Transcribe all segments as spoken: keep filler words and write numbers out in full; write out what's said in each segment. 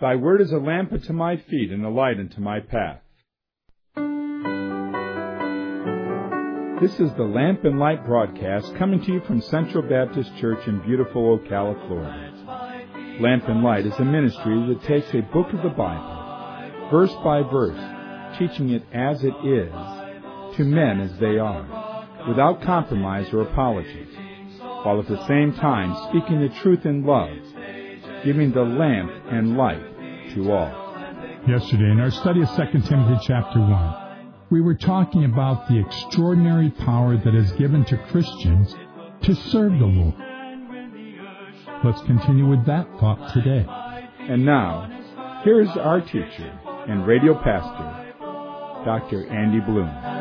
Thy word is a lamp unto my feet and a light unto my path. This is the Lamp and Light broadcast coming to you from Central Baptist Church in beautiful Ocala, Florida. Lamp and Light is a ministry that takes a book of the Bible, verse by verse, teaching it as it is, to men as they are, without compromise or apology, while at the same time speaking the truth in love, giving the lamp and light to all. Yesterday, in our study of Second Timothy chapter one, we were talking about the extraordinary power that is given to Christians to serve the Lord. Let's continue with that thought today. And now, here's our teacher and radio pastor, Doctor Andy Bloom.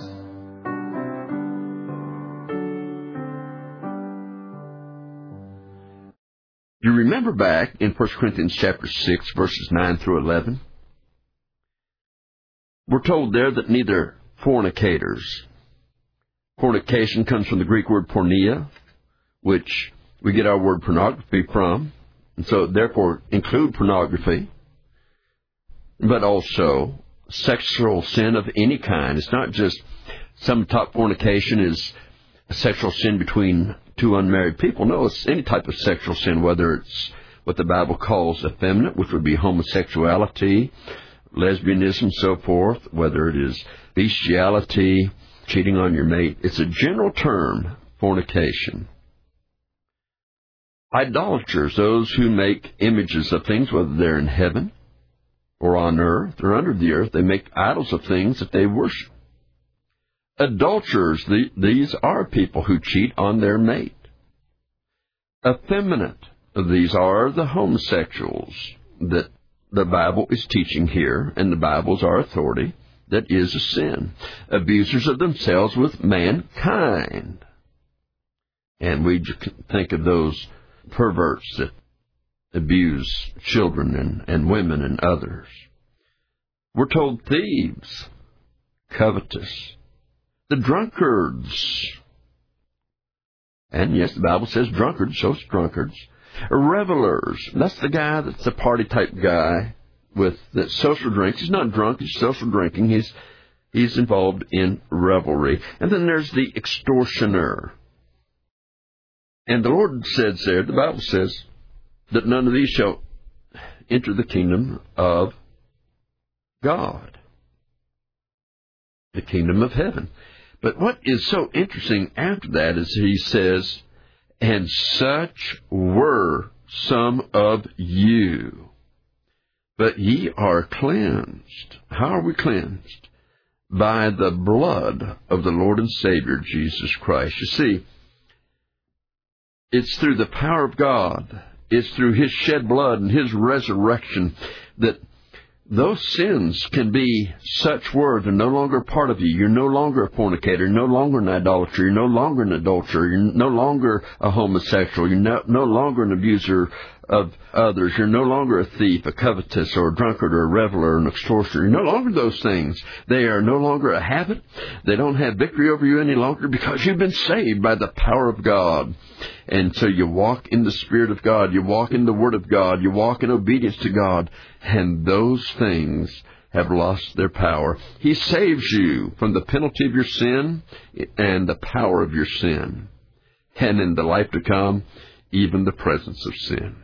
You remember back in First Corinthians chapter six, verses nine through eleven? We're told there that neither fornicators. Fornication comes from the Greek word porneia, which we get our word pornography from, and so therefore include pornography, but also sexual sin of any kind. It's not just some type of fornication is a sexual sin between two unmarried people. No, it's any type of sexual sin, whether it's what the Bible calls effeminate, which would be homosexuality, lesbianism, so forth, whether it is bestiality, cheating on your mate. It's a general term, fornication. Idolaters, those who make images of things, whether they're in heaven or on earth or under the earth, they make idols of things that they worship. Adulterers, the, these are people who cheat on their mate. Effeminate, these are the homosexuals that the Bible is teaching here, and the Bible's our authority, that is a sin. Abusers of themselves with mankind. And we think of those perverts that abuse children and, and women and others. We're told thieves, covetous, the drunkards. And yes, the Bible says drunkards, so it's drunkards. Revelers, that's the guy that's the party-type guy with the social drinks. He's not drunk, he's social drinking. He's, he's involved in revelry. And then there's the extortioner. And the Lord says there, the Bible says, that none of these shall enter the kingdom of God, the kingdom of heaven. But what is so interesting after that is he says, and such were some of you, but ye are cleansed. How are we cleansed? By the blood of the Lord and Savior, Jesus Christ. You see, it's through the power of God, it's through His shed blood and His resurrection that those sins can be such were they're no longer part of you. You're no longer a fornicator. You're no longer an idolater. You're no longer an adulterer. You're no longer a homosexual. You're no, no longer an abuser of others. You're no longer a thief, a covetous, or a drunkard, or a reveler, or an extortioner. You're no longer those things. They are no longer a habit. They don't have victory over you any longer because you've been saved by the power of God. And so you walk in the Spirit of God. You walk in the Word of God. You walk in obedience to God. And those things have lost their power. He saves you from the penalty of your sin and the power of your sin. And in the life to come, even the presence of sin.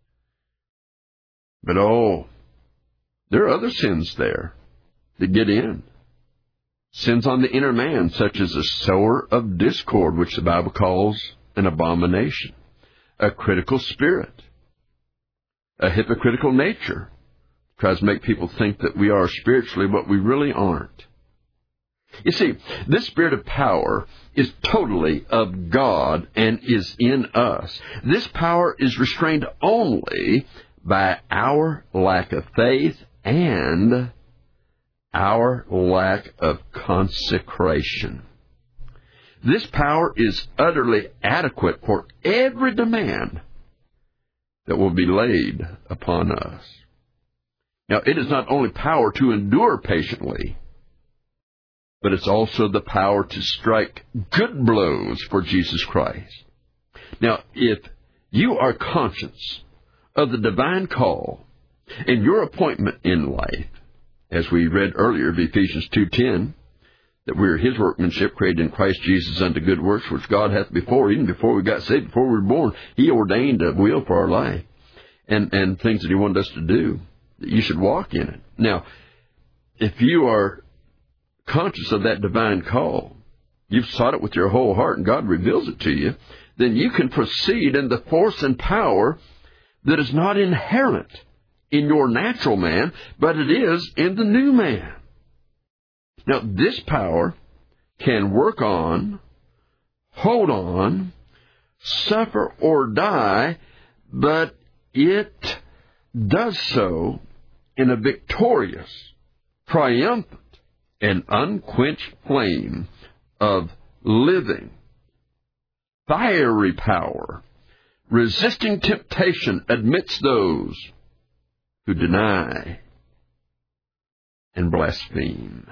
But oh, there are other sins there that get in. Sins on the inner man, such as a sower of discord, which the Bible calls an abomination. A critical spirit. A hypocritical nature. Tries to make people think that we are spiritually what we really aren't. You see, this spirit of power is totally of God and is in us. This power is restrained only by our lack of faith and our lack of consecration. This power is utterly adequate for every demand that will be laid upon us. Now, it is not only power to endure patiently, but it's also the power to strike good blows for Jesus Christ. Now, if you are conscious of the divine call And your appointment in life, as we read earlier of Ephesians two ten, that we are his workmanship, created in Christ Jesus unto good works, which God hath before, even before we got saved, before we were born, he ordained a will for our life, and, and things that he wanted us to do, that you should walk in it. Now, if you are conscious of that divine call, you've sought it with your whole heart, and God reveals it to you, then you can proceed in the force and power that is not inherent in your natural man, but it is in the new man. Now, this power can work on, hold on, suffer or die, but it does so in a victorious, triumphant, and unquenched flame of living, fiery power, resisting temptation amidst those who deny and blaspheme.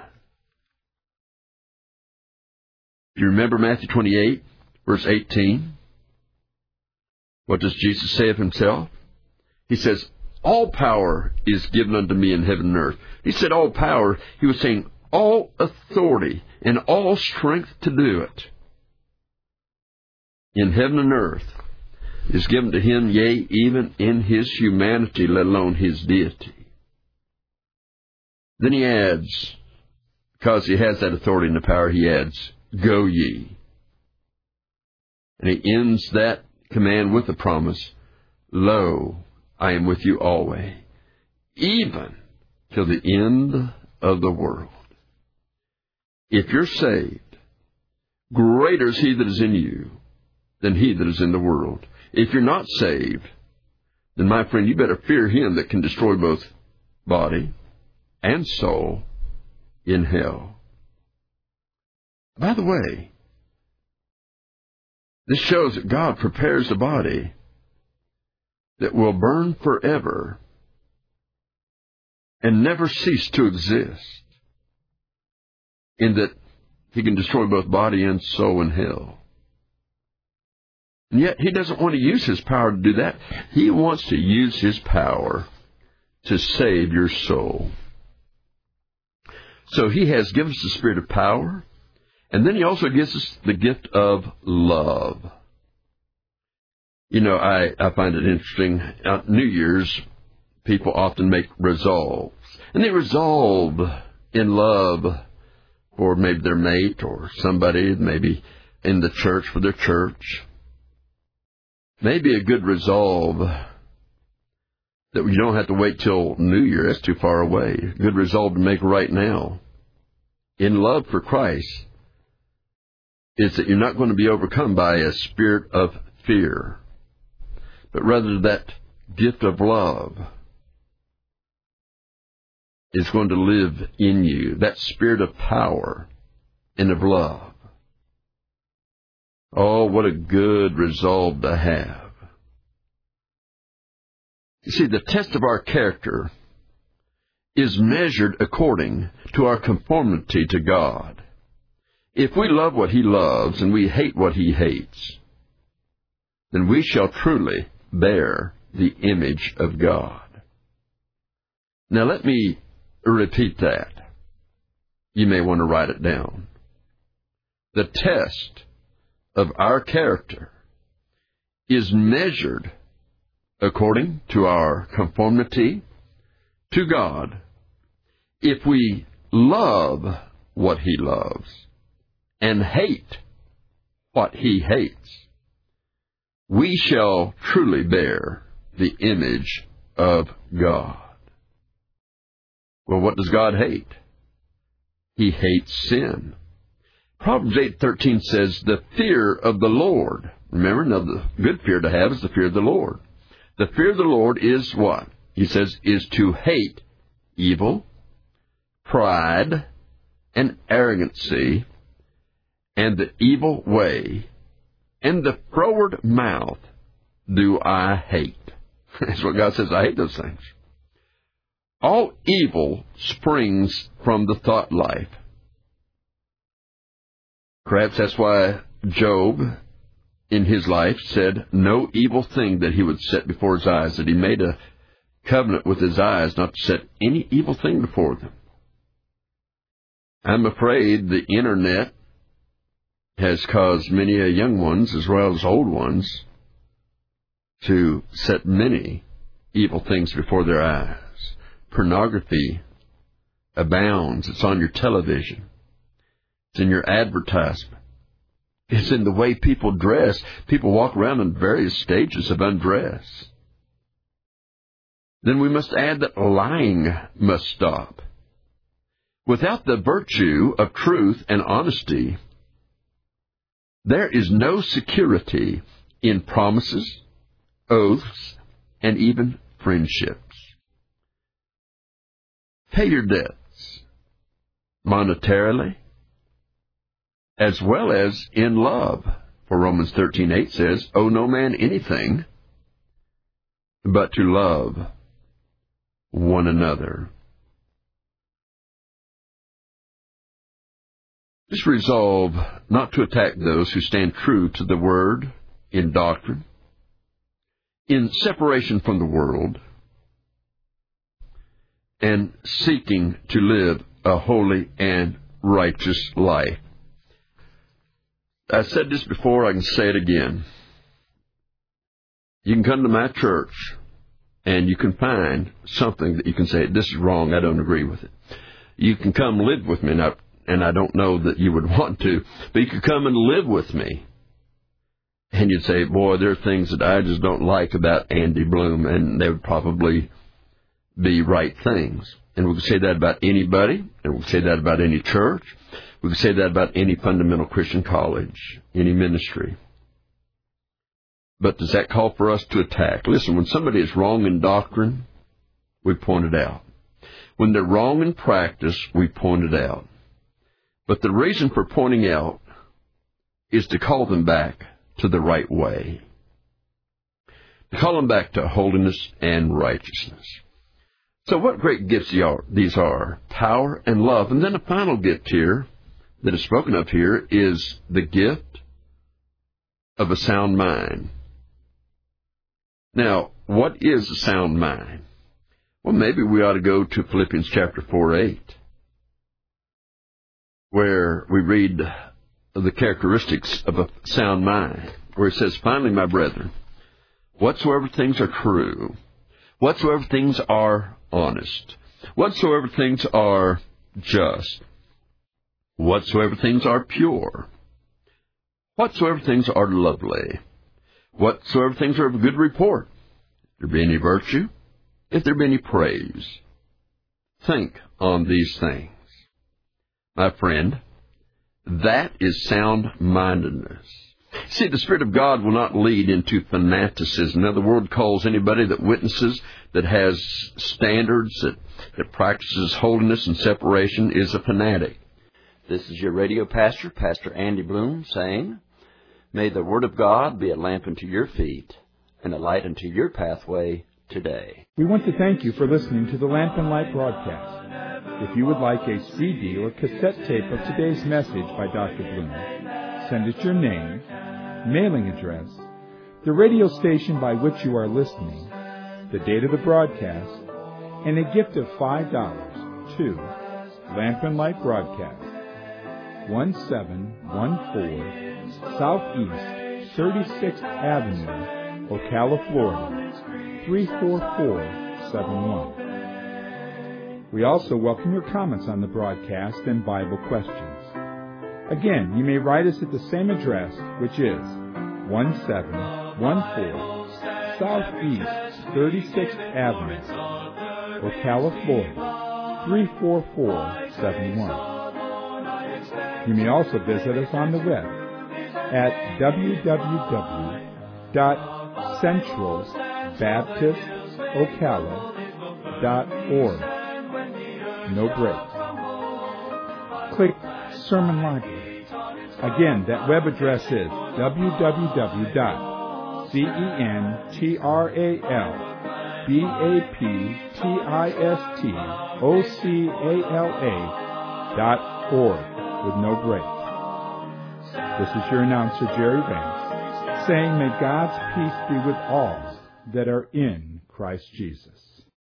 You remember Matthew twenty-eight, verse eighteen? What does Jesus say of himself? He says, all power is given unto me in heaven and earth. He said all power. He was saying all authority and all strength to do it in heaven and earth is given to him, yea, even in his humanity, let alone his deity. Then he adds, because he has that authority and the power, he adds, go ye. And he ends that command with the promise, lo, I am with you always, even till the end of the world. If you're saved, greater is he that is in you than he that is in the world. If you're not saved, then my friend, you better fear him that can destroy both body and soul in hell. By the way, this shows that God prepares a body that will burn forever and never cease to exist, in that he can destroy both body and soul in hell. And yet he doesn't want to use his power to do that. He wants to use his power to save your soul. So he has given us the spirit of power, and then he also gives us the gift of love. You know, I, I find it interesting. On New Year's, people often make resolves. And they resolve in love for maybe their mate or somebody, maybe in the church for their church. Maybe a good resolve that you don't have to wait till New Year. That's too far away. A good resolve to make right now in love for Christ is that you're not going to be overcome by a spirit of fear, but rather that gift of love is going to live in you, that spirit of power and of love. Oh, what a good resolve to have. You see, the test of our character is measured according to our conformity to God. If we love what he loves and we hate what he hates, then we shall truly bear the image of God. Now let me repeat that. You may want to write it down. The test of our character is measured according to our conformity to God. If we love what he loves and hate what he hates, we shall truly bear the image of God. Well, what does God hate? He hates sin. Proverbs eight thirteen says, the fear of the Lord. Remember, now the good fear to have is the fear of the Lord. The fear of the Lord is what? He says, is to hate evil, pride, and arrogancy, and the evil way, and the froward mouth do I hate. That's what God says. I hate those things. All evil springs from the thought life. Perhaps that's why Job, in his life, said no evil thing that he would set before his eyes, that he made a covenant with his eyes not to set any evil thing before them. I'm afraid the internet has caused many young ones, as well as old ones, to set many evil things before their eyes. Pornography abounds. It's on your television. It's in your advertisement. It's in the way people dress. People walk around in various stages of undress. Then we must add that lying must stop. Without the virtue of truth and honesty, there is no security in promises, oaths, and even friendships. Pay your debts monetarily as well as in love. For Romans thirteen eight says, "Owe no man anything but to love one another." Just resolve not to attack those who stand true to the Word in doctrine, in separation from the world, and seeking to live a holy and righteous life. I said this before, I can say it again. You can come to my church and you can find something that you can say, this is wrong, I don't agree with it. You can come live with me, and I, and I don't know that you would want to, but you could come and live with me. And you'd say, boy, there are things that I just don't like about Andy Bloom, and they would probably be right things. And we could say that about anybody, and we could say that about any church. We could say that about any fundamental Christian college, any ministry. But does that call for us to attack? Listen, when somebody is wrong in doctrine, we point it out. When they're wrong in practice, we point it out. But the reason for pointing out is to call them back to the right way. To call them back to holiness and righteousness. So what great gifts these are? Power and love. And then a final gift here that is spoken of here is the gift of a sound mind. Now, what is a sound mind? Well, maybe we ought to go to Philippians chapter four eight, where we read the characteristics of a sound mind, where it says, "Finally, my brethren, whatsoever things are true, whatsoever things are honest, whatsoever things are just, whatsoever things are pure, whatsoever things are lovely, whatsoever things are of good report, if there be any virtue, if there be any praise, think on these things." My friend, that is sound-mindedness. See, the Spirit of God will not lead into fanaticism. Now, the world calls anybody that witnesses, that has standards, that, that practices holiness and separation, is a fanatic. This is your radio pastor, Pastor Andy Bloom, saying, may the Word of God be a lamp unto your feet and a light unto your pathway today. We want to thank you for listening to the Lamp and Light broadcast. If you would like a C D or cassette tape of today's message by Doctor Bloom, send us your name, mailing address, the radio station by which you are listening, the date of the broadcast, and a gift of five dollars to Lamp and Light Broadcast, one seven one four Southeast thirty-sixth Avenue, Ocala, Florida, three four four seven one. We also welcome your comments on the broadcast and Bible questions. Again, you may write us at the same address, which is one seven one four Southeast thirty-sixth Avenue, Ocala, Florida, three four four seven one. You may also visit us on the web at w w w dot central baptist ocala dot org. No breaks. Click Sermon Library. Again, that web address is w w w dot central baptist ocala dot org with no breaks. This is your announcer, Jerry Vance, saying, may God's peace be with all that are in Christ Jesus.